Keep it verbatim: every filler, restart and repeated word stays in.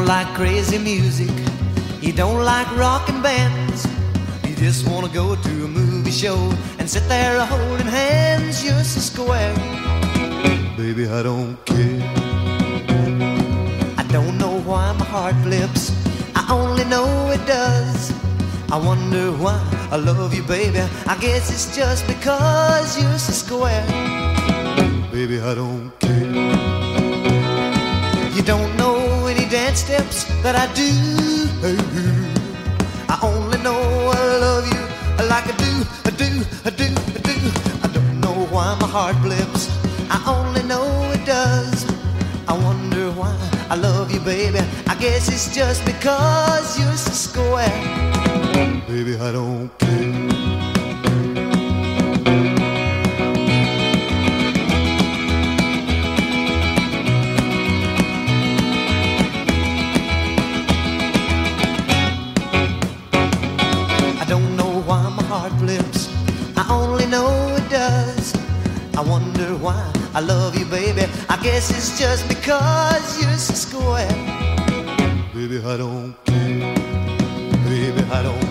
like crazy music. You don't like rockin' bands. You just wanna go to a movie show and sit there holding hands. You're so square. Baby, I don't care. I don't know why my heart flips. I only know it does. I wonder why I love you, baby. I guess it's just because you're so square. Baby, I don't care. You don't know any dance steps that I do. I only know I love you like I do, I do, I do, I do. I don't know why my heart blips. I only know it does. I wonder why I love you, baby. I guess it's just because you're so square. Baby, I don't care. Lips. I only know it does. I wonder why I love you, baby. I guess it's just because you're so square. Baby, I don't care. Baby, I don't